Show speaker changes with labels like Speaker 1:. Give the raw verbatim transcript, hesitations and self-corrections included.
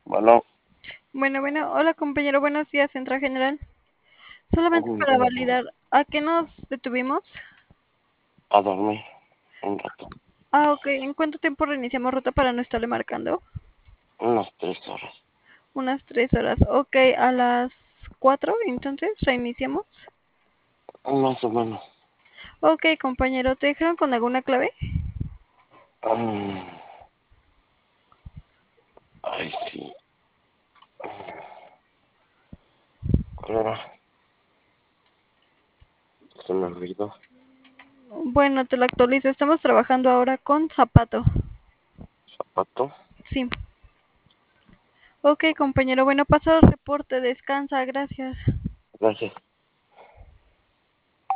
Speaker 1: Bueno,
Speaker 2: Bueno, bueno, hola compañero, buenos días, Central General. Solamente
Speaker 1: mm,
Speaker 2: para
Speaker 1: bueno, bueno,
Speaker 2: validar, ¿a qué nos detuvimos?
Speaker 1: a dormir un rato,
Speaker 2: Ah, ok, ¿en cuánto tiempo reiniciamos ruta para no estarle marcando?
Speaker 1: unas tres horas,
Speaker 2: Unas tres horas. Ok, a las cuatro, entonces reiniciamos.
Speaker 1: más o menos.
Speaker 2: Ok, compañero, ¿te dejaron con alguna clave?
Speaker 1: Mm, ay, sí, ¿cuál era? Se me olvidó.
Speaker 2: Bueno, te lo actualizo. Estamos trabajando ahora con zapato.
Speaker 1: ¿Zapato?
Speaker 2: Sí. Ok, compañero, bueno, paso el reporte. Descansa, gracias.
Speaker 1: Gracias.